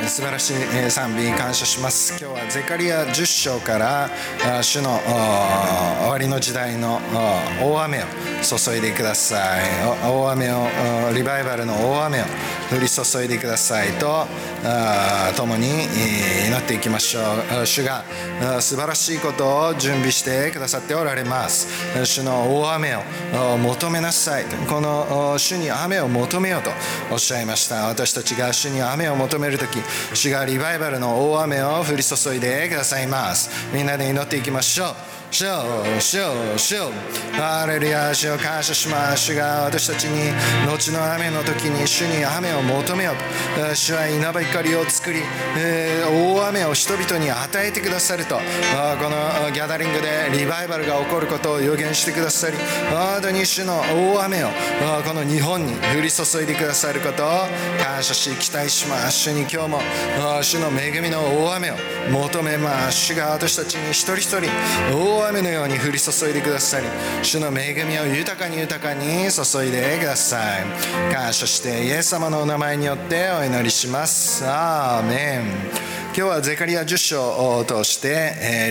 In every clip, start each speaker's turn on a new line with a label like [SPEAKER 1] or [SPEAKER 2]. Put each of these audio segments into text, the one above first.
[SPEAKER 1] 素晴らしい賛美感謝します。今日はゼカリヤ10章から主の終わりの時代の大雨を注いでください。大雨を、リバイバルの大雨を降り注いでくださいと共に祈っていきましょう。主が素晴らしいことを準備してくださっておられます。主の大雨を求めなさい。この主に雨を求めようとおっしゃいました。私たちが主に雨を求めるとき、主がリバイバルの大雨を降り注いでくださいます。みんなで祈っていきましょう。主よ、主よ、主よ、ハレルヤ、主を感謝します。主が私たちに後の雨の時に主に雨を求めようと、主は稲光を作り、大雨を人々に与えてくださると、このギャダリングでリバイバルが起こることを予言してくださり、本当に主の大雨をこの日本に降り注いでくださることを感謝し期待します。主に今日も主の恵みの大雨を求めます。主が私たちに一人一人大雨のように降り注いでくださり、主の恵みを豊かに豊かに注いでください。感謝してイエス様のお名前によってお祈りします。アーメン。今日はゼカリヤ10章を通して、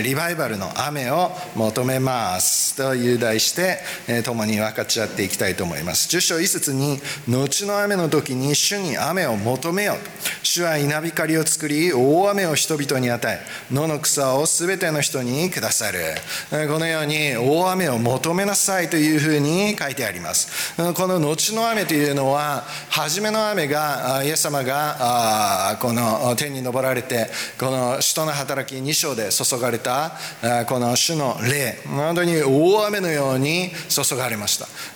[SPEAKER 1] リバイバルの雨を求めますという題して、共に分かち合っていきたいと思います。10章1節に、後の雨の時に主に雨を求めよう。主は稲光を作り、大雨を人々に与え、野の草をすべての人にくださる。このように大雨を求めなさいというふうに書いてあります。この後の雨というのは、初めの雨がイエス様がこの天に昇られて、この使徒の働き2章で注がれたこの主の霊、本当に大雨のように注がれました。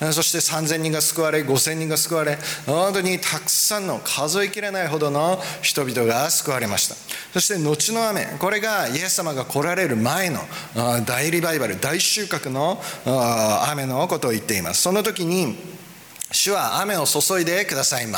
[SPEAKER 1] そして3000人が救われ、5000人が救われ、本当にたくさんの数えきれないほどの人々が救われました。そして後の雨、これがイエス様が来られる前の大リバイバル、大収穫の雨のことを言っています。その時に主は雨を注いでくださいます。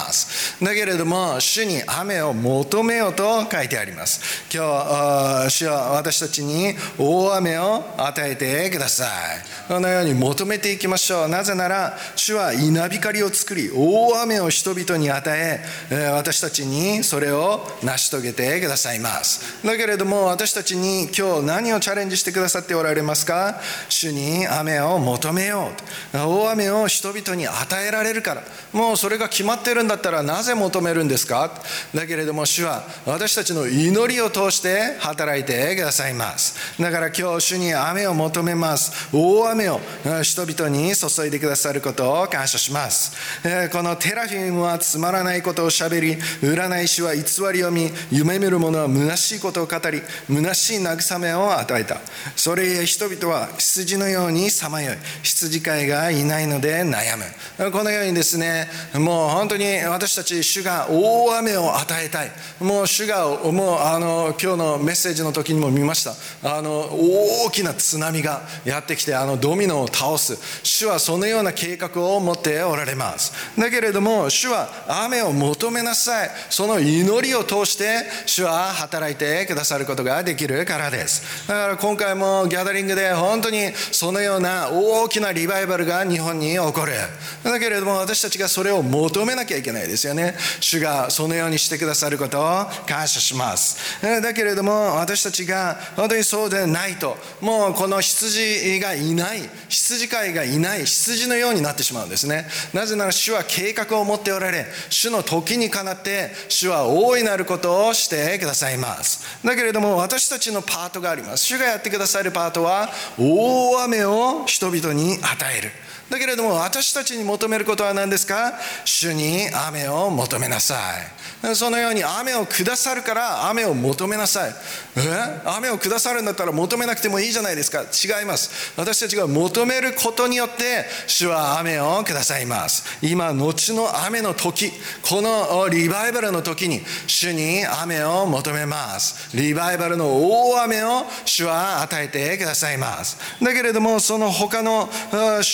[SPEAKER 1] だけれども主に雨を求めようと書いてあります。今日主は私たちに大雨を与えてください。このように求めていきましょう。なぜなら主は稲光を作り、大雨を人々に与え、私たちにそれを成し遂げてくださいます。だけれども私たちに今日何をチャレンジしてくださっておられますか？主に雨を求めようと。大雨を人々に与えられるから、もうそれが決まっているんだったらなぜ求めるんですか？だけれども主は私たちの祈りを通して働いてくださいます。だから今日主に雨を求めます。大雨を人々に注いでくださることを感謝します。このテラフィムはつまらないことをしゃべり、占い師は偽りを見、夢見る者は虚しいことを語り、虚しい慰めを与えた。それゆえ人々は羊のようにさまよい、羊飼いがいないので悩む。このようにですね、もう本当に私たち主が大雨を与えたい。もう主がもう今日のメッセージの時にも見ました。大きな津波がやってきてドミノを倒す。主はそのような計画を持っておられます。だけれども主は雨を求めなさい。その祈りを通して主は働いてくださることができるからです。だから今回もギャダリングで本当にそのような大きなリバイバルが日本に起こる。だけれども私たちがそれを求めなきゃいけないですよね。主がそのようにしてくださることを感謝します。だけれども私たちが本当にそうでないと、もうこの羊がいない、羊飼いがいない羊のようになってしまうんですね。なぜなら主は計画を持っておられ、主の時にかなって主は大いなることをしてくださいます。だけれども私たちのパートがあります。主がやってくださるパートは大雨を人々に与える。だけれども私たちに求めることは何ですか？主に雨を求めなさい。そのように雨をくださるから雨を求めなさい。雨をくださるんだったら求めなくてもいいじゃないですか。違います。私たちが求めることによって主は雨をくださいます。今後の雨の時、このリバイバルの時に主に雨を求めます。リバイバルの大雨を主は与えてくださいます。だけれどもその他の主が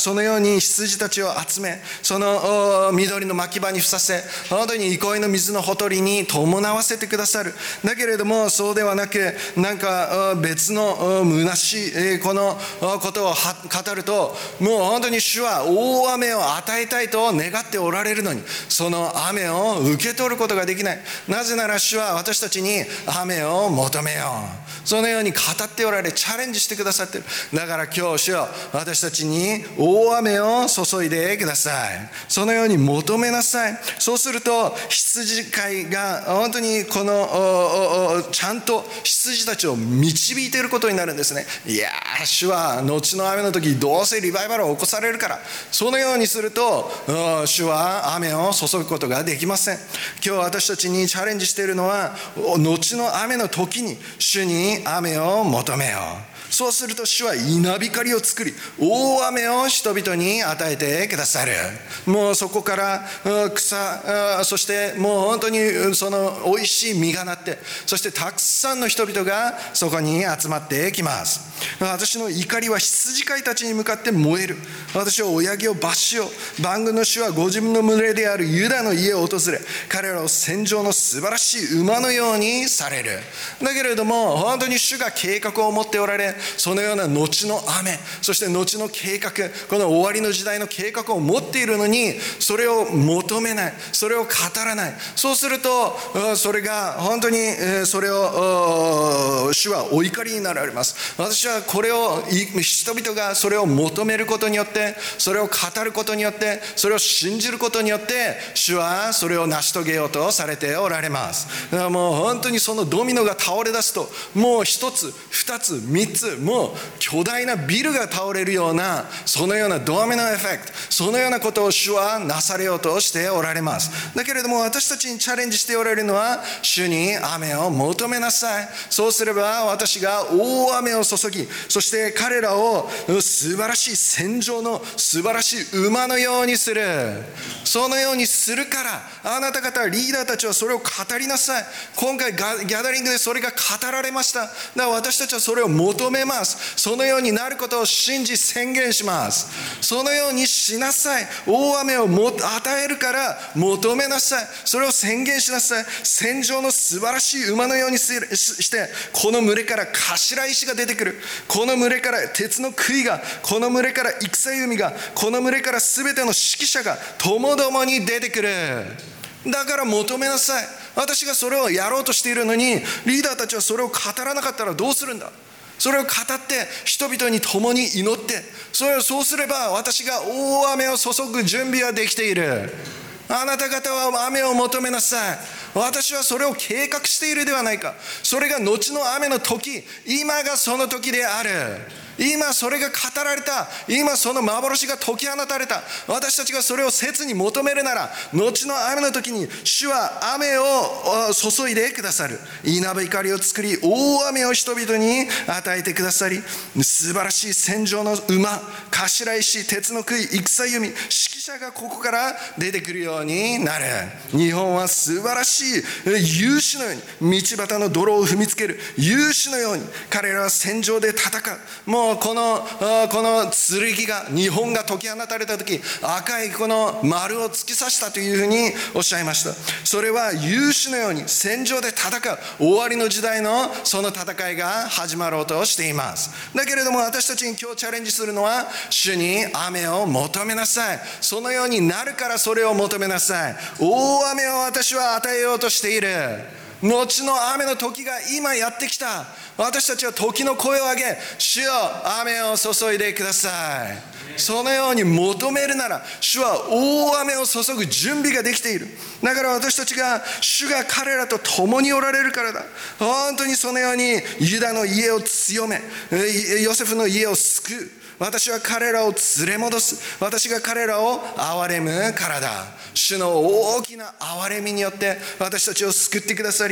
[SPEAKER 1] そのように羊たちを集め、その緑の牧場にふさせ、本当に憩いの水のほとりに伴わせてくださる。だけれどもそうではなく、なんか別の虚しいこのことを語ると、もう本当に主は大雨を与えたいと願っておられるのに、その雨を受け取ることができない。なぜなら主は私たちに雨を求めよう、そのように語っておられ、チャレンジしてくださっている。だから今日主よ、私たちに大雨を注いでください。そのように求めなさい。そうすると羊飼いが本当にこのちゃんと羊たちを導いていることになるんですね。いやー、主は後の雨の時どうせリバイバルを起こされるから、そのようにすると主は雨を注ぐことができません。今日私たちにチャレンジしているのは、後の雨の時に主に雨を求めよう。そうすると主は稲光を作り、大雨を人々に与えてくださる。もうそこから草、そしてもう本当にその美味しい実がなって、そしてたくさんの人々がそこに集まってきます。私の怒りは羊飼いたちに向かって燃える。私は親木を罰しよう。万軍の主はご自分の群れであるユダの家を訪れ、彼らを戦場の素晴らしい馬のようにされる。だけれども本当に主が計画を持っておられ、そのような後の雨、そして後の計画、この終わりの時代の計画を持っているのに、それを求めない、それを語らない。そうするとそれが本当にそれを主はお怒りになられます。私はこれを人々がそれを求めることによって、それを語ることによって、それを信じることによって、主はそれを成し遂げようとされておられます。だからもう本当にそのドミノが倒れ出すと、もう一つ二つ三つ、もう巨大なビルが倒れるような、そのようなドミノエフェクト、そのようなことを主はなされようとしておられます。だけれども私たちにチャレンジしておられるのは、主に雨を求めなさい。そうすれば私が大雨を注ぎ、そして彼らを素晴らしい戦場の素晴らしい馬のようにする。そのようにするから、あなた方リーダーたちはそれを語りなさい。今回ギャダリングでそれが語られました。だから私たちはそれを求めます。そのようになることを信じ宣言します。そのようにしなさい。大雨を与えるから求めなさい。それを宣言しなさい。戦場の素晴らしい馬のようにして、この群れから頭石が出てくる。この群れから鉄の杭が、この群れから戦弓が、この群れから全ての指揮者がともどもに出てくる。だから求めなさい。私がそれをやろうとしているのに、リーダーたちはそれを語らなかったらどうするんだ。それを語って人々に共に祈って、そうすれば私が大雨を注ぐ準備はできている。あなた方は雨を求めなさい。私はそれを計画しているではないか。それが後の雨の時、今がその時である。今それが語られた。今その幻が解き放たれた。私たちがそれを切に求めるなら、後の雨の時に主は雨を注いでくださる。稲光を作り、大雨を人々に与えてくださり、素晴らしい戦場の馬、頭石、鉄の杭、戦弓、指揮者がここから出てくるようになる。日本は素晴らしい勇士のように、道端の泥を踏みつける勇士のように彼らは戦場で戦う。もうこの剣が、日本が解き放たれた時、赤いこの丸を突き刺したというふうにおっしゃいました。それは勇士のように戦場で戦う、終わりの時代のその戦いが始まろうとしています。だけれども私たちに今日チャレンジするのは、主に雨を求めなさい。そのようになるからそれを求めなさい。大雨を私は与えようとしている。後の雨の時が今やってきた。私たちは時の声を上げ、主よ雨を注いでください。そのように求めるなら、主は大雨を注ぐ準備ができている。だから私たちが、主が彼らと共におられるからだ。本当にそのようにユダの家を強め、ヨセフの家を救う。私は彼らを連れ戻す。私が彼らを憐れむからだ。主の大きな憐れみによって私たちを救ってくださり、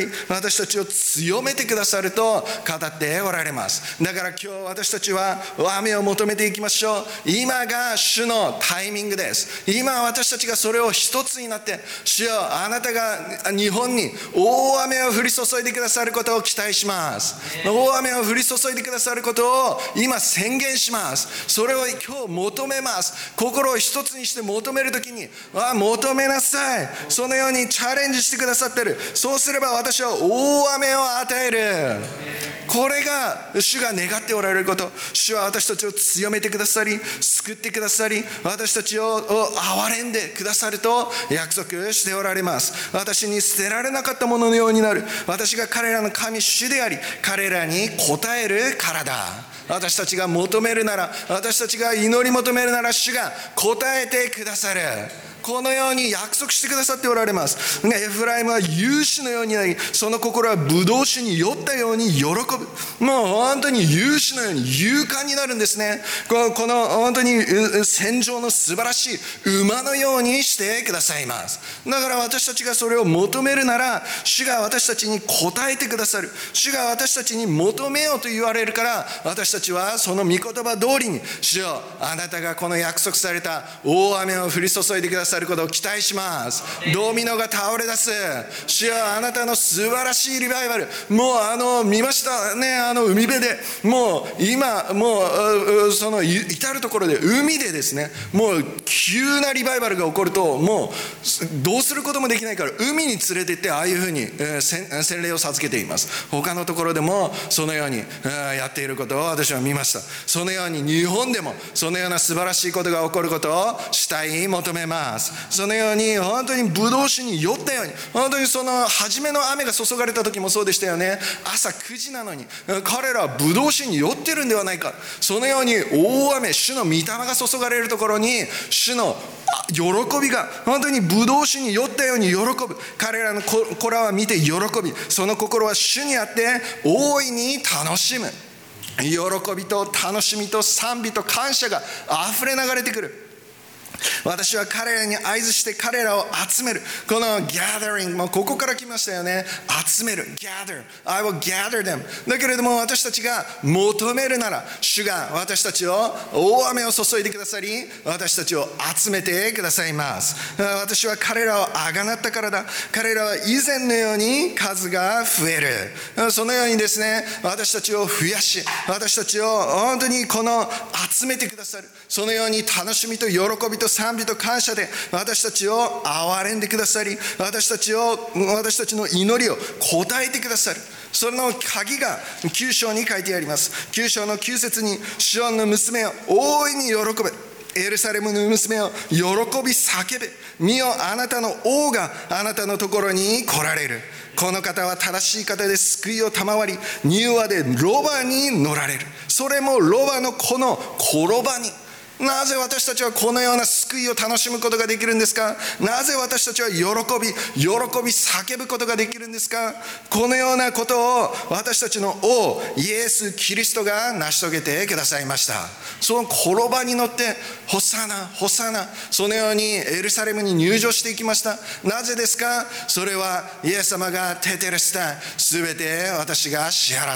[SPEAKER 1] り、私たちを強めてくださると語っておられます。だから今日私たちは雨を求めていきましょう。今が主のタイミングです。今私たちがそれを一つになって、主よ、あなたが日本に大雨を降り注いでくださることを期待します。大雨を降り注いでくださることを今宣言します。それを今日求めます。心を一つにして求めるときに、求めなさい。そのようにチャレンジしてくださってる。そうすれば私は大雨を与える。これが主が願っておられること。主は私たちを強めてくださり、救ってくださり、私たちを憐れんでくださると約束しておられます。私に捨てられなかったもののようになる。私が彼らの神主であり、彼らに応えるからだ。私たちが求めるなら、私たちが祈り求めるなら、主が応えてくださる。このように約束してくださっておられます。エフライムは勇士のようになり、その心はブドウ酒に酔ったように喜ぶ。もう本当に勇士のように勇敢になるんですね。この本当に戦場の素晴らしい馬のようにしてくださいます。だから私たちがそれを求めるなら、主が私たちに応えてくださる。主が私たちに求めようと言われるから、私たちはその御言葉通りに、主よ、あなたがこの約束された大雨を降り注いでくださることを期待します。ドミノが倒れ出す。主よ、あなたの素晴らしいリバイバル、もう見ましたね、海辺で、もう今もうその至るところで海でですね、もう急なリバイバルが起こると、もうどうすることもできないから海に連れて行って、ああいうふうに洗礼を授けています。他のところでもそのようにやっていることを私は見ました。そのように日本でもそのような素晴らしいことが起こることを主体に求めます。そのように本当にブドウ酒に酔ったように、本当にその初めの雨が注がれた時もそうでしたよね。朝9時なのに彼らはブドウ酒に酔ってるんではないか。そのように大雨、主の御霊が注がれるところに、主の喜びが本当にブドウ酒に酔ったように喜ぶ。彼らの子らは見て喜び、その心は主にあって大いに楽しむ。喜びと楽しみと賛美と感謝があふれ流れてくる。私は彼らに合図して彼らを集める。この gathering もここから来ましたよね。集める gather I will gather them。 だけれども私たちが求めるなら、主が私たちを大雨を注いでくださり、私たちを集めてくださいます。私は彼らをあがなったからだ。彼らは以前のように数が増える。そのようにですね、私たちを増やし、私たちを本当に集めてくださる。そのように楽しみと喜びと賛美と感謝で私たちを憐れんでくださり、私たちの祈りを答えてくださる。その鍵が9章に書いてあります。9章の9節に、シオンの娘を大いに喜べ、エルサレムの娘を喜び叫べ、見よ、あなたの王があなたのところに来られる。この方は正しい方で救いを賜り、柔和でロバに乗られる。それもロバの子の転ばに。なぜ私たちはこのような救いを楽しむことができるんですか？なぜ私たちは喜び叫ぶことができるんですか？このようなことを私たちの王イエス・キリストが成し遂げてくださいました。その転ばに乗ってホサナホサナ、そのようにエルサレムに入場していきました。なぜですか？それはイエス様がテテレスタ、すべて私が支払った。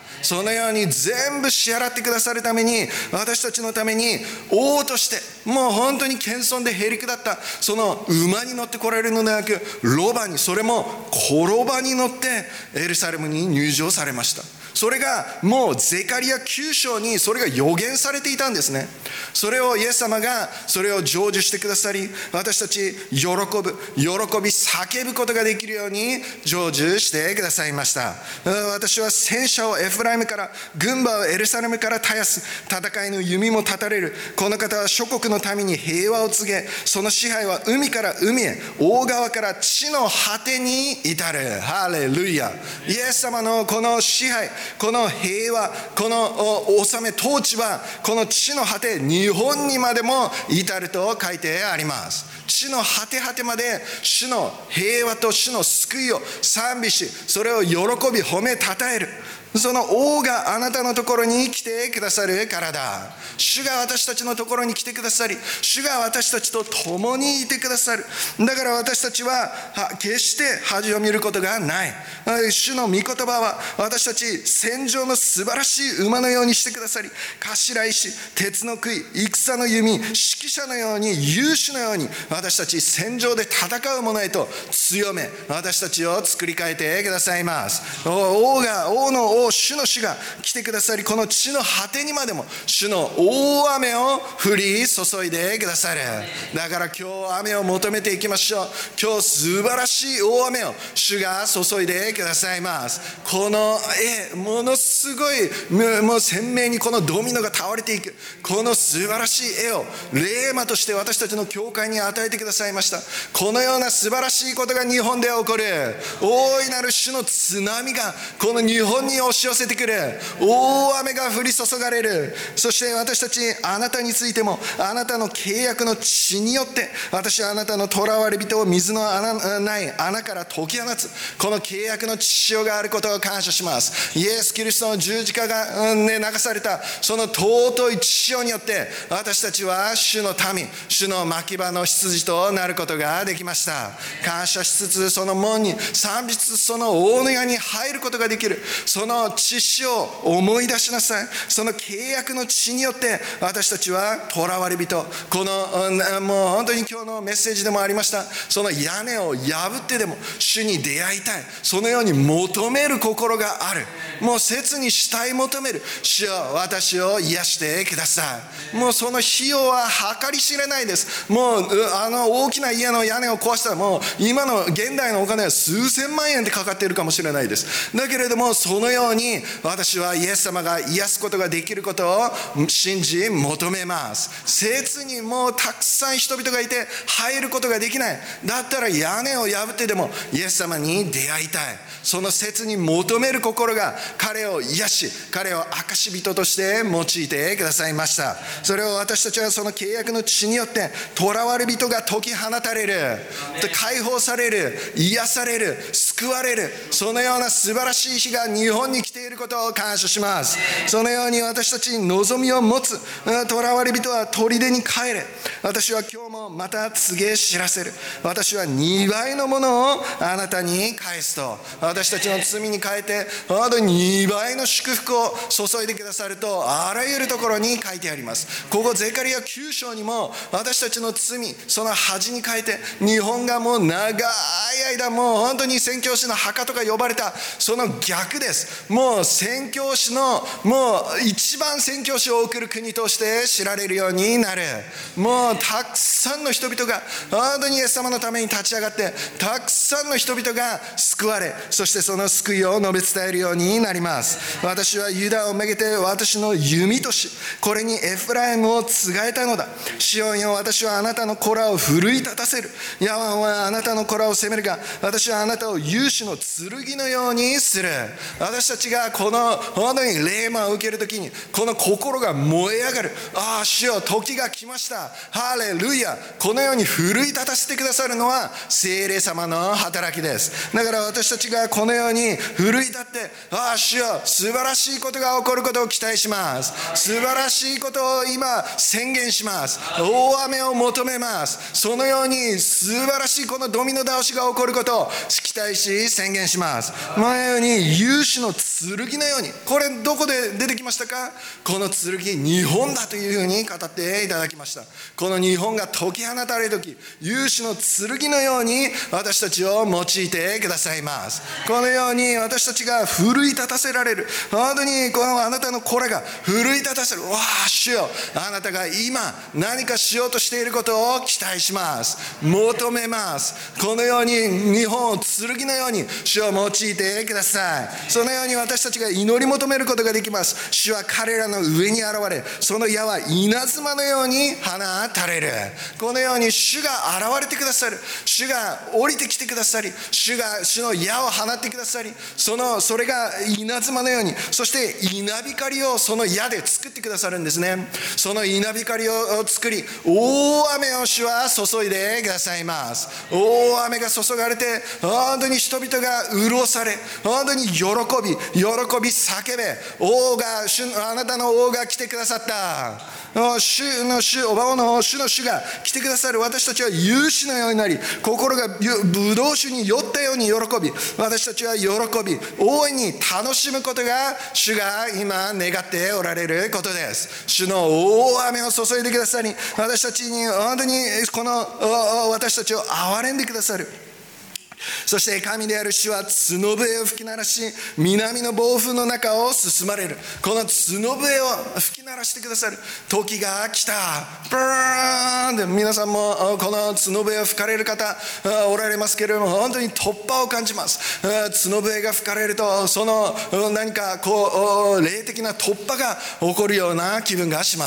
[SPEAKER 1] そのように全部支払ってくださるために、私たちのために王として、もう本当に謙遜でへりくだったその馬に乗って来られるのではなく、ロバに、それも転ばに乗ってエルサレムに入場されました。それがもうゼカリア9章にそれが予言されていたんですね。それをイエス様がそれを成就してくださり、私たち喜び叫ぶことができるように成就してくださいました。私は戦車をエフライムから、軍馬をエルサレムから絶やす。戦いの弓も断たれる。この方は諸国の民に平和を告げ、その支配は海から海へ、大川から地の果てに至る。ハレルヤ。イエス様のこの支配、この平和、この治め統治はこの地の果て、日本にまでも至ると書いてあります。地の果て果てまで主の平和と主の救いを賛美し、それを喜び褒めたたえる。その王があなたのところに来てくださるからだ。主が私たたちのところに来てくださり、主が私たちと共にいてくださる。だから私たちは決して恥を見ることがない。主の御言葉は私たち戦場の素晴らしい馬のようにしてくださり、頭石、鉄の杭、戦の弓、指揮者のように、勇士のように、私たち戦場で戦う者へと強め、私たちを作り変えてくださいます。王の王、主の主が来てくださり、この地の果てにまでも主の大雨を降り注いでくださる。だから今日雨を求めていきましょう。今日素晴らしい大雨を主が注いでくださいます。このものすごい、もう鮮明にこのドミノが倒れていく、この素晴らしい絵を霊魔として私たちの教会に与えてくださいました。このような素晴らしいことが日本で起こる。大いなる主の津波がこの日本に押し寄せてくる。大雨が降り注がれる。そして私たち、あなたについても、あなたの契約の血によって、私はあなたの囚われ人を水のない穴から解き放つ、この契約の血潮があることを感謝します。イエス・キリストの十字架が、流されたその尊い血潮によって、私たちは主の民、主の牧場の羊となることができました。感謝しつつ、その門に賛美しつつ、その大野屋に入ることができる。その血潮を思い出しなさい。その契約の血によって私たちは囚われ人、このもう本当に今日のメッセージでもありました、その屋根を破ってでも主に出会いたい、そのように求める心がある。もう切に慕い求める。主よ、私を癒してください。もうその費用は計り知れないです。もう大きな家の屋根を壊したら、もう今の現代のお金は数千万円でかかっているかもしれないです。だけれども、そのように私はイエス様が癒すことができることを信じ求めます。切にもうたくさん人々がいて入ることができない。だったら屋根を破ってでもイエス様に出会いたい。その切に求める心が彼を癒し、彼を証人として用いてくださいました。それを私たちはその契約の血によって囚われ人が解き放たれる、解放される、癒される、救われる、そのような素晴らしい日が日本に来ていることを感謝します。そのように私たちに望みを持つ囚われ人は砦に帰れ。私は今日もまた告げ知らせる。私は2倍のものをあなたに返すと。私たちの罪に変えて2倍の祝福を注いでくださると、あらゆるところに書いてあります。ここゼカリア9章にも私たちの罪、その恥に変えて、日本がもう長い間もう本当に宣教師の墓とか呼ばれた、その逆です。もう宣教師のもう一番宣教師を送る国として知られるようになる。もうたくさんの人々が本当にイエス様のために立ち上がって、たくさんの人々が救われ、そしてその救いを述べ伝えるようになります。私はユダをめげて私の弓とし、これにエフライムをつがえたのだ。シオンよ、私はあなたの子らを奮い立たせる。ヤワンはあなたの子らを責めるが、私はあなたを勇士の剣のようにする。私たちがこの本当に霊魔を受けるときに、この心が燃え上がる。ああ、主よ、時が来ました。ハレルヤ。このように奮い立たせてくださるのは聖霊様の働きです。だから私たちがこのように奮い立って、ああ、主よ、素晴らしいことが起こることを期待します。素晴らしいことを今宣言します。大雨を求めます。そのように素晴らしいこのドミノ倒しが起こることを期待し宣言します。前ように勇士の剣のように、これどこで出てきましたか？この剣、日本だというふうに語っていただきました。この日本が解き放たれるとき、勇士の剣のように私たちを用いてくださいます。このように私たちが奮い立たせられる。本当にこのあなたの子らが奮い立たせる。わあ、主よ、あなたが今何かしようとしていることを期待します。求めます。このように日本を剣のように主を用いてください。そのように私たちが祈り求めることができます。主は彼らの上に現れ、その矢は稲妻のように放たれる。このように主が現れてくださる。主が降りてきてくださり、主の矢を放ってくださり、それが稲妻のように、そして稲光をその矢で作ってくださるんですね。その稲光を作り、大雨を主は注いでくださいます。大雨が注がれて、本当に人々が潤され、本当に喜び叫べ。あなたの王が来てくださった。主の主が来てくださる。私たちは勇士のようになり、心がブドウ酒に酔ったように喜び、私たちは喜び大いに楽しむことが主が今願っておられることです。主の大雨を注いでくださり、私たちに本当に私たちを憐れんでくださる。そして神である主は角笛を吹き鳴らし、南の暴風の中を進まれる。この角笛を吹き鳴らしてくださる時が来た。ブーンで、皆さんもこの角笛を吹かれる方おられますけれども、本当に突破を感じます。角笛が吹かれると、その何か霊的な突破が起こるような気分がします。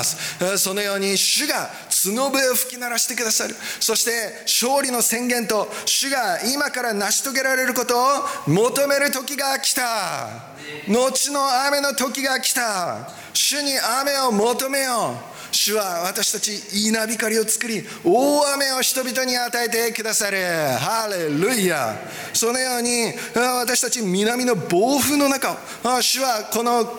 [SPEAKER 1] そのように主が角笛を吹き鳴らしてくださる。そして勝利の宣言と、主が今から成し遂げられることを求める時が来た。後の雨の時が来た。主に雨を求めよう。主は私たち稲光を作り、大雨を人々に与えてくださる。ハレルヤ。そのように私たち南の暴風の中を、主はこ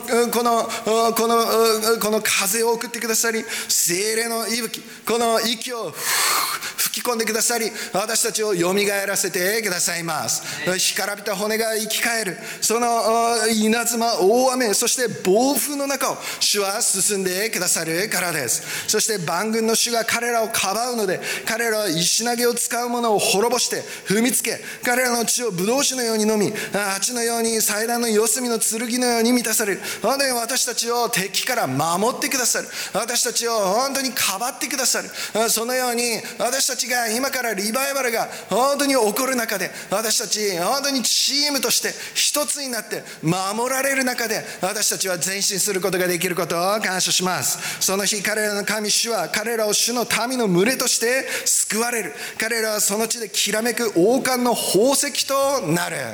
[SPEAKER 1] の風を送ってくださり、聖霊の息吹、この息を吹き込んでくださり、私たちをよみがえらせてくださいます。干からびた骨が生き返る。その稲妻、大雨、そして暴風の中を主は進んでくださるからです。そして万軍の主が彼らをかばうので、彼らは石投げを使う者を滅ぼして踏みつけ、彼らの血をブドウ酒のように飲み、蜂のように祭壇の四隅の剣のように満たされる。本当に私たちを敵から守ってくださる。私たちを本当にかばってくださる。そのように私たちが今からリバイバルが本当に起こる中で、私たち本当にチームとして一つになって守られる中で、私たちは前進することができることを感謝します。その日、彼らの神主は彼らを主の民の群れとして救われる。彼らはその地できらめく王冠の宝石となる。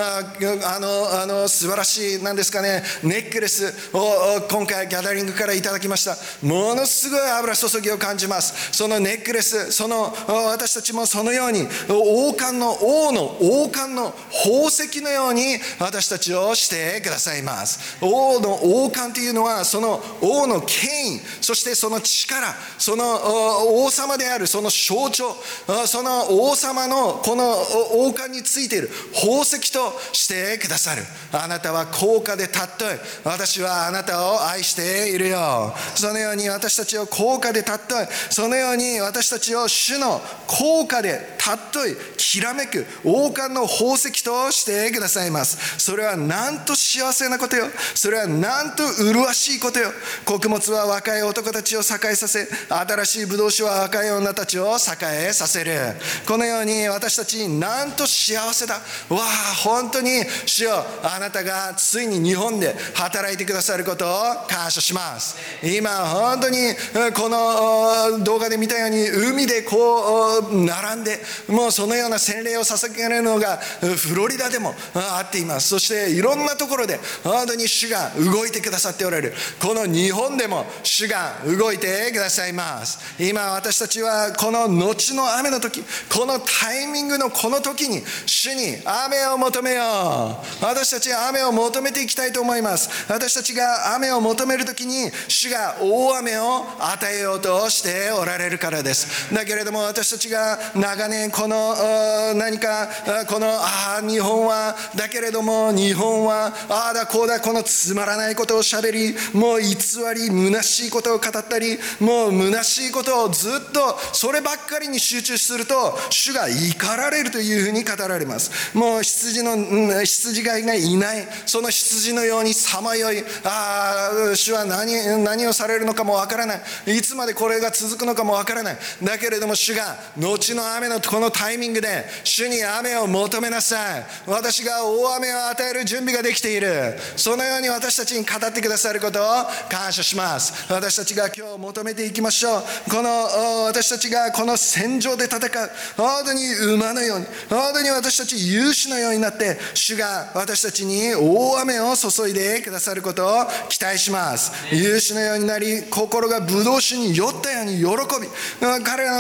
[SPEAKER 1] 素晴らしい、なんですかね、ネックレスを今回ギャダリングからいただきました。ものすごい油注ぎを感じます。そのネックレス、私たちもそのように王の宝石のように私たちをしてくださいます。王の王冠というのは、その王の権威、そしてその力、その王様であるその象徴、その王様のこの王冠についている宝石としてくださる。あなたは高価で尊い。私はあなたを愛しているよ。そのように私たちを高価で尊い。そのように私たちを主の高価で尊い、きらめく王冠の宝石としてくださいます。それはなんと幸せなことよ。それはなんと麗しいことよ。穀物は若い男たちを栄えさせ、新しいブドウ酒は若い女たちを栄えさせる。このように私たちなんと幸せだ。わあ、本当に主よ、あなたがついに日本で働いてくださることを感謝します。今本当にこの動画で見たように、海で並んで、もうそのような洗礼を捧げられるのがフロリダでもあっています。そしていろんなところで本当に主が動いてくださっておられる。この日本でも主が動いてくださいます。今私たちはこの後の雨の時、このタイミングのこの時に主に雨を求めよう。私たちは雨を求めていきたいと思います。私たちが雨を求める時に主が大雨を与えようとしておられるからです。だけれども私たちが長年この何かこの日本はだけれども日本はだこうだ、このつまらないことをしゃべり、もう偽り虚しいことを語ったり、もう虚しいことをずっとそればっかりに集中すると主が怒られるというふうに語られます。もう羊飼いがいない、その羊のようにさまよい、主は何をされるのかもわからない、いつまでこれが続くのかもわからない。だけれども主が後の雨のこのタイミングで主に雨を求めなさい。私が大雨を与える準備ができている。そのように私たちに語ってくださることを感謝します。私たちが今日求めていきましょう。私たちがこの戦場で戦う、本当に馬のように、本当に私たち勇士のようになって、主が私たちに大雨を注いでくださることを期待します。勇士のようになり、心がブドウ酒に酔ったように喜び、彼らのこれは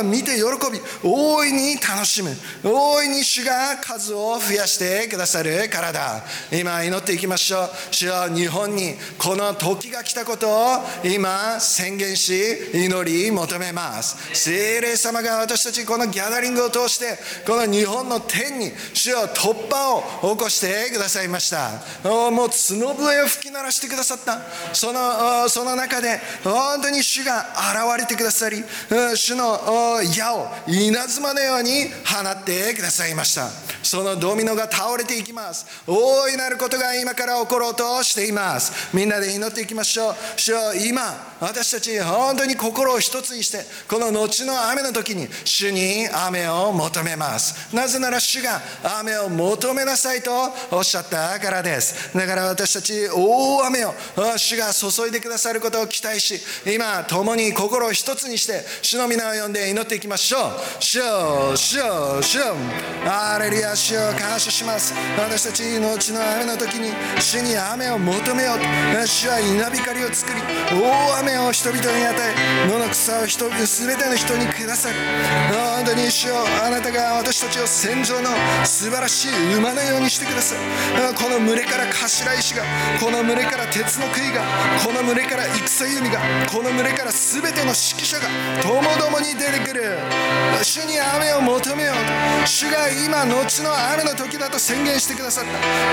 [SPEAKER 1] 見て喜び、大いに楽しむ、大いに主が数を増やしてくださるからだ。今祈っていきましょう。主よ、日本にこの時が来たことを今宣言し、祈り求めます。聖霊様が私たちこのギャザリングを通して、この日本の天に主よ突破を起こしてくださいました。もう角笛を吹き鳴らしてくださった。その中で本当に主が現れてくださり、主の矢を稲妻のように放ってくださいました。そのドミノが倒れていきます。大いなることが今から起ころうとしています。みんなで祈っていきましょう。主よ、今私たち本当に心を一つにして、この後の雨の時に主に雨を求めます。なぜなら主が雨を求めなさいとおっしゃったからです。だから私たち大雨を主が注いでくださることを期待し、今共に心を一つにして主の皆を呼んで祈っていきましょう。主よ、主よ、主よ、ハレルヤ、主よ、感謝します。私たちの後の雨の時に主に雨を求めよう。主は稲光を作り、大雨を人々に与え、野の草を全ての人にくださる。本当に主よ、あなたが私たちを戦場の素晴らしい馬のようにしてくださる。この群れから頭石が、この群れから鉄の杭が、この群れから戦弓が、この群れから全ての指揮者がともどもに出てくる。主に雨を求めよう。主が今後の雨の時だと宣言してくださった。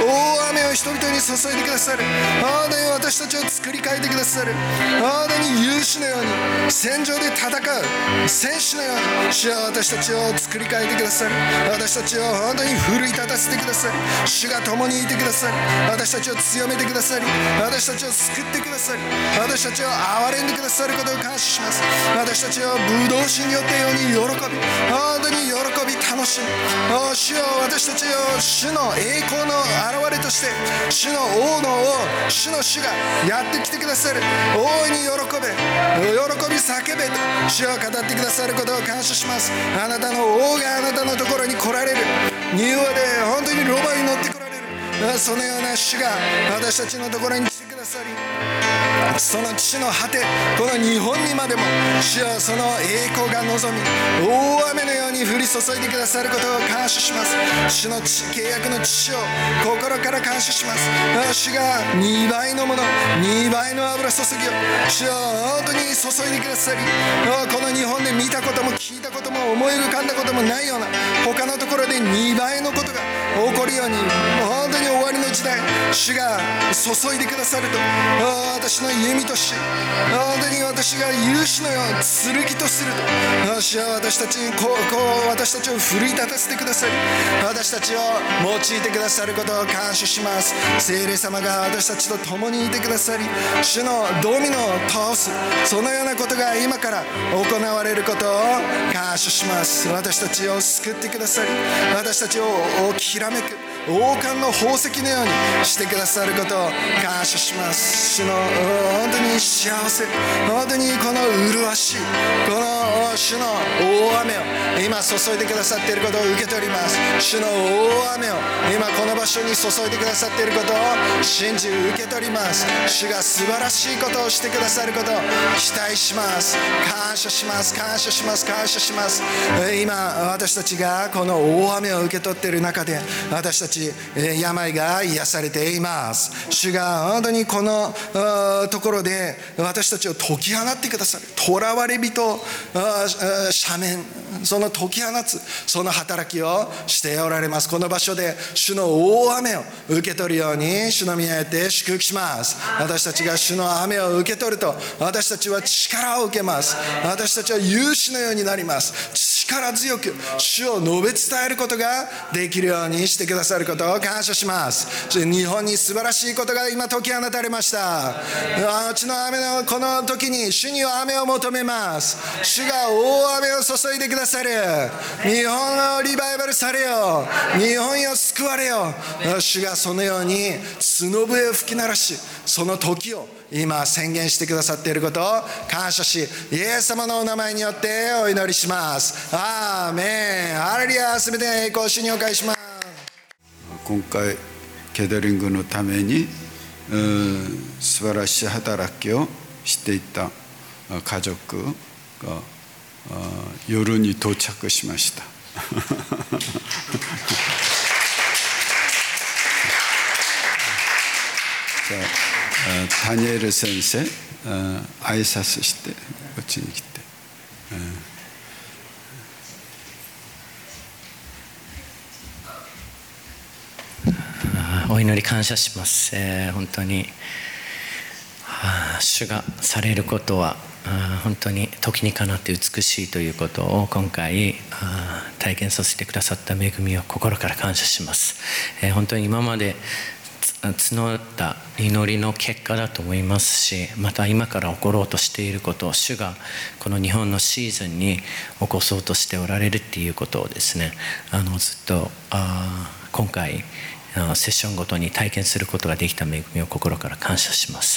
[SPEAKER 1] 大雨を人々に注いでくださる。本当に私たちを作り変えてくださる。本当に勇士のように、戦場で戦う戦士のように、主は私たちを作り変えてくださる。私たちを本当に奮い立たせてくださる。主が共にいてくださる。私たちを強めてくださり、私たちを救ってくださり、私たちを憐れんでくださることを感謝します。私たちをブドウ酒によってように喜び、本当に喜び楽しむ。主よ、私たちを主の栄光の現れとして、主の王の王、主の主がやってきてくださる。大いに喜べ、喜び叫べと主を語ってくださることを感謝します。あなたの王があなたのところに来られる。柔和で本当にロバに乗って来られる。そのような主が私たちのところに来てくださり、その地の果て、この日本にまでも主はその栄光が望み、大雨のように降り注いでくださることを感謝します。主の契約の父を心から感謝します。主が2倍のもの、2倍の油注ぎを主は本当に注いでくださり、この日本で見たことも聞いたことも思い浮かんだこともないような他のところで2倍のことが起こるように、本当に終わりの時代主が注いでくださると、私の弓とし、本当に私が勇士のように剣とすると、主は私たちに私たちを奮い立たせてくださり、私たちを用いてくださることを感謝します。聖霊様が私たちと共にいてくださり、主のドミノを倒す、そのようなことが今から行われることを感謝します。私たちを救ってくださり、私たちをきらめく王冠の宝石のようにしてくださることを感謝します。主の本当に幸せ、本当にこの麗しいこの主の大雨を今注いでくださっていることを受け取ります。主の大雨を今この場所に注いでくださっていることを信じ受け取ります。主が素晴らしいことをしてくださることを期待します。感謝します、感謝します、感謝します。今私たちがこの大雨を受け取っている中で、私たち病が癒されています。主が本当にこのところで私たちを解き放ってくださる。囚われ人、斜面、その解き放つその働きをしておられます。この場所で主の大雨を受け取るように主の宮へて祝福します。私たちが主の雨を受け取ると、私たちは力を受けます。私たちは勇士のようになります。力強く主を述べ伝えることができるようにしてくださることを感謝します。日本に素晴らしいことが今解き放たれました。地の雨のこの時に主には雨を求めます。主が大雨を注いでくださる。日本をリバイバルされよ、日本を救われよ。主がそのように角笛を吹き鳴らし、その時を今宣言してくださっていることを感謝し、イエス様のお名前によってお祈りします。アーメン、ハレルヤ。すべての栄光を主にお返しします。
[SPEAKER 2] 今回ケダリングのために素晴らしい働きをしていた家族が夜に到着しました。じゃあダニエル先生、挨拶してこっちに来て、
[SPEAKER 3] お祈り感謝します。本当に主がされることは本当に時にかなって美しいということを今回体験させてくださった恵みを心から感謝します。本当に今まで募った祈りの結果だと思いますし、また今から起ころうとしていることを主がこの日本のシーズンに起こそうとしておられるっていうことをですね、ずっと今回セッションごとに体験することができた恵みを心から感謝します。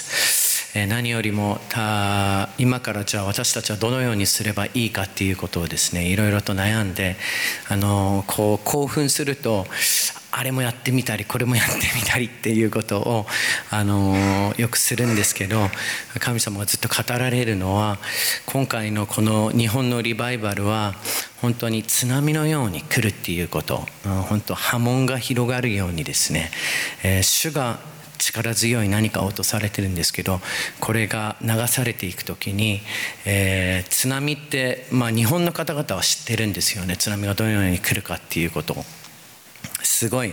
[SPEAKER 3] 何よりも今からじゃあ私たちはどのようにすればいいかっていうことをですね、いろいろと悩んでこう興奮するとあれもやってみたりこれもやってみたりっていうことをよくするんですけど、神様がずっと語られるのは、今回のこの日本のリバイバルは本当に津波のように来るっていうこと、本当波紋が広がるようにですね、主が力強い何かを落とされてるんですけど、これが流されていくときに、津波って、日本の方々は知ってるんですよね。津波がどのように来るかっていうことをすごい、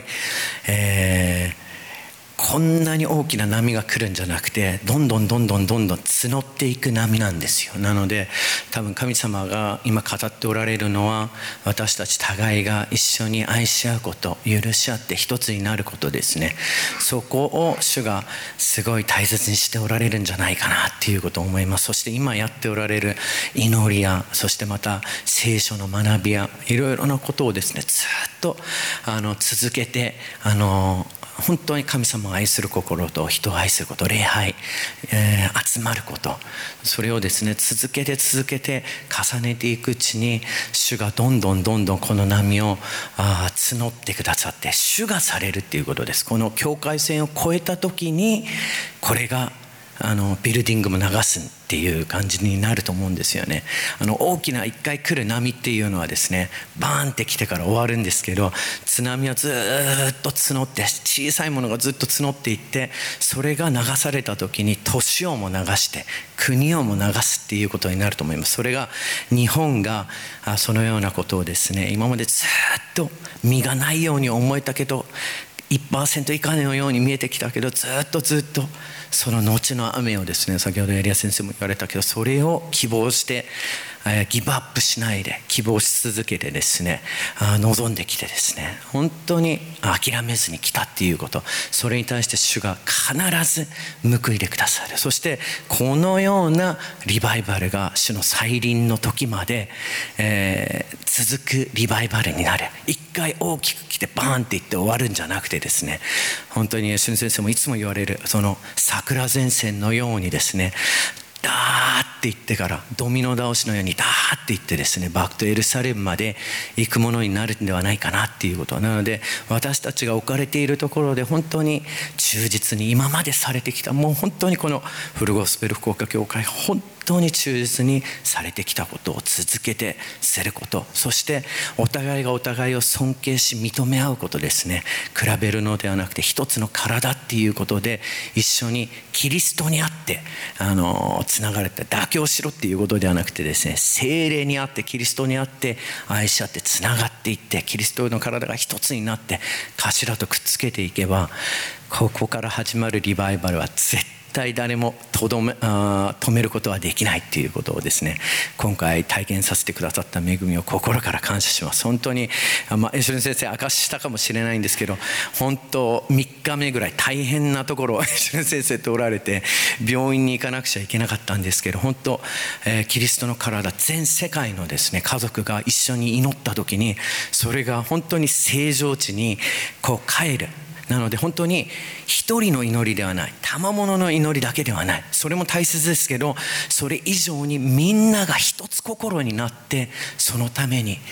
[SPEAKER 3] こんなに大きな波が来るんじゃなくて、どんどん募っていく波なんですよ。なので多分神様が今語っておられるのは、私たち互いが一緒に愛し合うこと、許し合って一つになることですね。そこを主がすごい大切にしておられるんじゃないかなっていうことを思います。そして今やっておられる祈りや、そしてまた聖書の学びや、いろいろなことをですね、ずっと続けて本当に神様を愛する心と人を愛すること、礼拝、集まること、それをですね続けて重ねていくうちに、主がどんどんこの波を募ってくださって、主がされるっていうことです。この境界線を越えた時にこれがビルディングも流すっていう感じになると思うんですよね。大きな一回来る波っていうのはですね、バーンって来てから終わるんですけど、津波はずっと募って、小さいものがずっと募っていって、それが流された時に年をも流して国をも流すっていうことになると思います。それが日本がそのようなことをですね、今までずっと実がないように思えたけど、1% 以下のように見えてきたけど、ずっとその後の雨をですね、先ほどエリア先生も言われたけど、それを希望してギブアップしないで希望し続けてですね、望んできてですね、本当に諦めずに来たっていうこと、それに対して主が必ず報いてくださる。そしてこのようなリバイバルが主の再臨の時まで、続くリバイバルになる。一回大きく来てバーンっていって終わるんじゃなくてですね、本当に主の先生もいつも言われる、その桜前線のようにですね、ダーって言ってからドミノ倒しのようにダーって言ってですね、バックとエルサレムまで行くものになるんではないかなっていうことなので、私たちが置かれているところで本当に忠実に今までされてきた、もう本当にこのフルゴスペル福岡教会本当に忠実にされてきたことを続けてすること、そしてお互いがお互いを尊敬し認め合うことですね。比べるのではなくて一つの体っていうことで一緒にキリストにあってつながれて、妥協しろっていうことではなくてですね、聖霊にあってキリストにあって愛し合ってつながっていって、キリストの体が一つになって頭とくっつけていけば、ここから始まるリバイバルは絶対誰も止めることはできないっていうことをですね、今回体験させてくださった恵みを心から感謝します。本当にエシュレン先生明かしたかもしれないんですけど、本当3日目ぐらい大変なところをエシュレン先生とおられて、病院に行かなくちゃいけなかったんですけど、本当、キリストの体全世界のですね家族が一緒に祈った時に、それが本当に正常値にこう帰る。なので本当に一人の祈りではない、賜物の祈りだけではない、それも大切ですけど、それ以上にみんなが一つ心になってそのために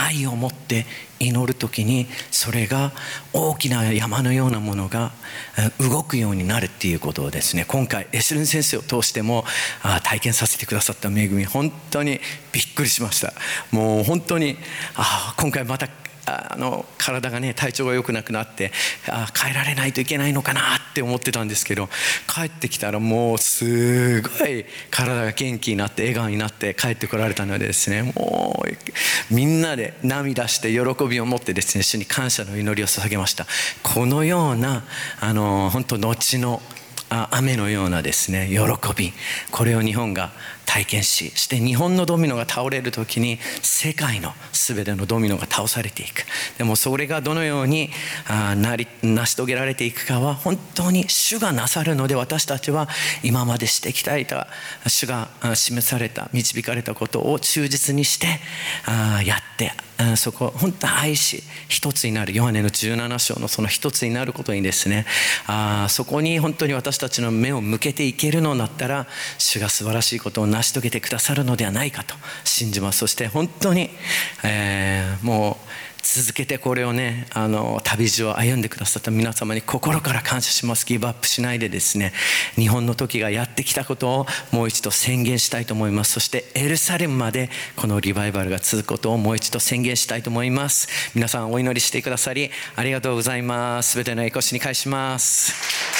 [SPEAKER 3] 愛を持って祈るときに、それが大きな山のようなものが動くようになるっていうことをですね、今回エシュルン先生を通しても体験させてくださった恵み、本当にびっくりしました。もう本当に今回また体がね、体調が良くなくなって帰られないといけないのかなって思ってたんですけど、帰ってきたらもうすごい体が元気になって笑顔になって帰ってこられたのでですね、もうみんなで涙して喜びを持ってですね、主に感謝の祈りを捧げました。このような本当後の雨のようなですね、喜び、これを日本が体験し、して日本のドミノが倒れるときに世界のすべてのドミノが倒されていく。でもそれがどのように成し遂げられていくかは本当に主がなさるので、私たちは今までしてきた主が示された導かれたことを忠実にしてやって、そこを本当に愛し一つになる、ヨハネの17章のその一つになることにですね、そこに本当に私たちの目を向けていけるのだったら、主が素晴らしいことを成し遂げてくださるのではないかと信じます。そして本当に、もう続けてこれをね、旅路を歩んでくださった皆様に心から感謝します。ギブアップしないでですね、日本の時がやってきたことをもう一度宣言したいと思います。そしてエルサレムまでこのリバイバルが続くことをもう一度宣言したいと思います。皆さんお祈りしてくださりありがとうございます。すべての栄光主に返します。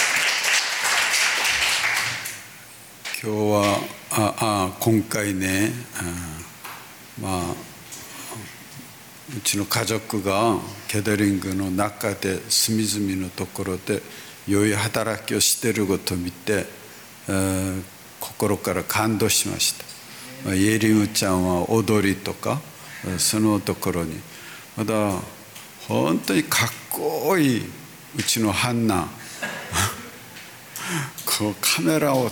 [SPEAKER 2] 今日は今回ね、うちの家族がケタリングの中で隅々のところで良い働きをしていることを見て、心から感動しました。イエリムちゃんは踊りとかそのところに、まだ本当にかっこいいうちのハンナこうカメラを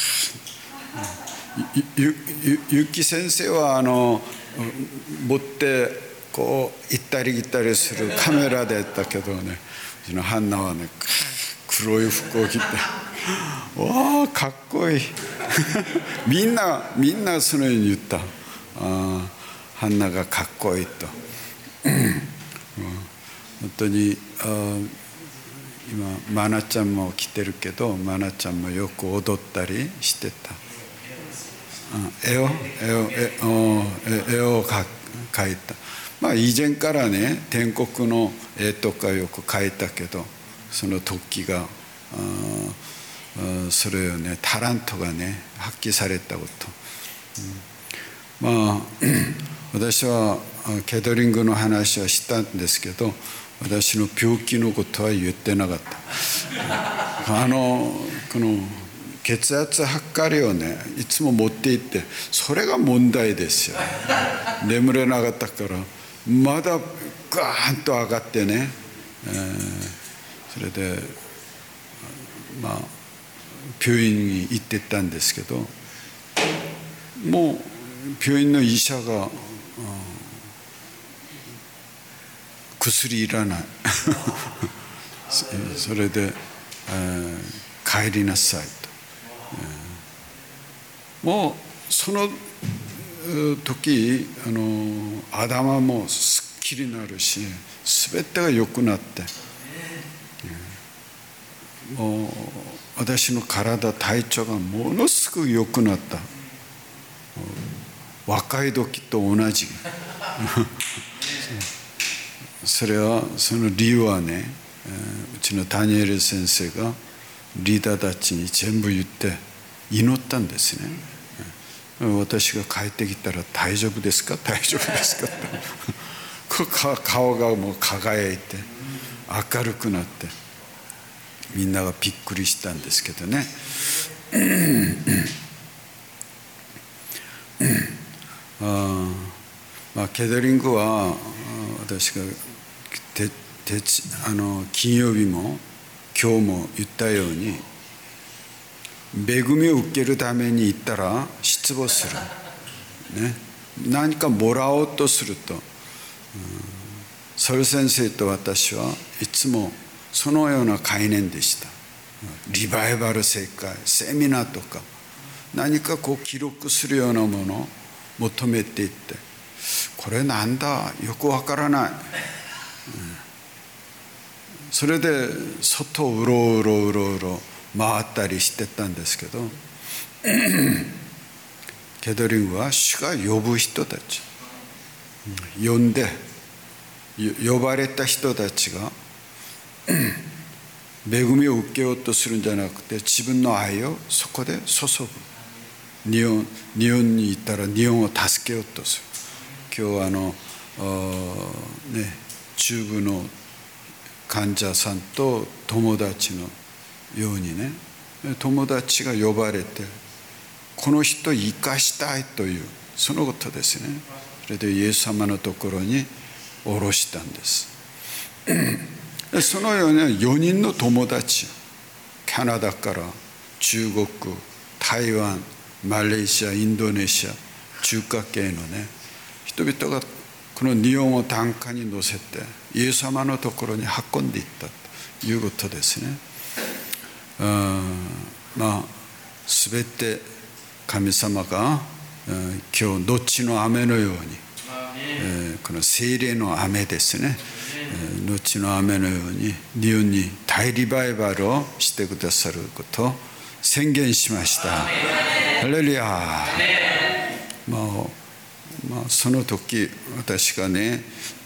[SPEAKER 2] ゆき先生は持ってこう行ったり来たりするカメラでやったけどね、うちのハンナはね、黒い服を着てわあかっこいいみんなそのように言った。ハンナがかっこいいと本当に今マナちゃんも来てるけど、マナちゃんもよく踊ったりしてた。絵を描いた。以前からね、天国の絵とかよく描いたけど、その時がそれをね、タラントがね発揮されたこと、私はケタリングの話はしたんですけど、私の病気のことは言ってなかった。この血圧測りをね、いつも持って行って、それが問題ですよ。眠れなかったからまだガーンと上がってね、それで病院に行ってたんですけど、もう病院の医者が薬いらないそれで、帰りなさいと。もうその時頭もすっきりになるし、全てが良くなって、もう私の体調がものすごく良くなった。若い時と同じその理由はね、うちのダニエル先生がリーダーたちに全部言って祈ったんですね。私が帰ってきたら大丈夫ですか大丈夫ですかって顔がもう輝いて明るくなって、みんながびっくりしたんですけどねケタリングは私が金曜日も今日も言ったように、恵みを受けるために行ったら失望する、ね、何かもらおうとすると、ソル先生と私はいつもそのような概念でした。リバイバル世界、セミナーとか何かこう記録するようなものを求めていって、 これなんだよくわからない。それで外をうろうろ回ったりしてたんですけど、ケドリングは主が呼ぶ人たち、呼んで呼ばれた人たちが恵みを受けようとするんじゃなくて、自分の愛をそこで注ぐ。日本に行ったら日本を助けようとする。今日中部の患者さんと友達のようにね、友達が呼ばれてこの人を生かしたいというそのことですね。それでイエス様のところに下ろしたんです。そのような4人の友達、カナダから中国、台湾、マレーシア、インドネシア、中華系のね人々がこの日本を担架に乗せてイエス様のところに運んでいったということですね。すべて神様が今日どっちの雨のように、この聖霊の雨ですね、どっちの雨のように日本に大リバイバルをしてくださることを宣言しました。ハレルヤ。その時私がね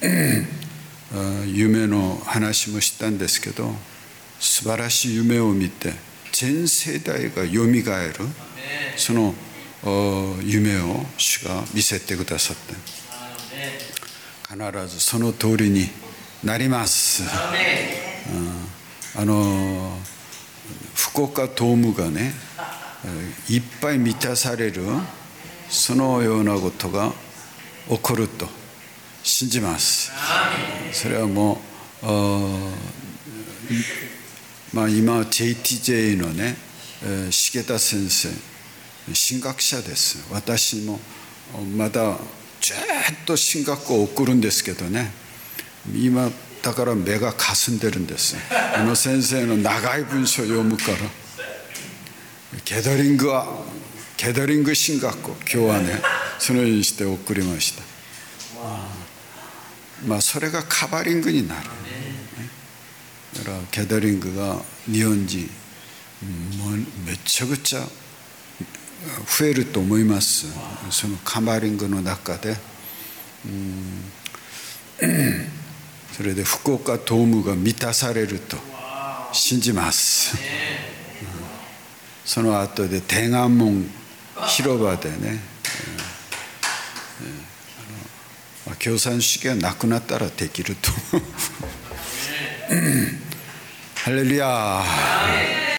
[SPEAKER 2] 夢の話もしたんですけど、素晴らしい夢を見て全世代がよみがえるその夢を主が見せてくださって、必ずその通りになります。福岡ドームがねいっぱい満たされるそのようなことが起こると信じます。それはもう今 JTJ のね重田先生神学者です。私もまだずっと神学を送るんですけどね、今だから目がかすんでるんです。先生の長い文章を読むから、ケドリング神学を今日はねそのようにして送りました。それがカバリングになる。だからケドリングが日本人もうめちゃくちゃ増えると思います。そのカバリングの中で、それで福岡ドームが満たされると信じます。その後で天安門広場でね、共産主義がなくなったらできるとハレルヤ。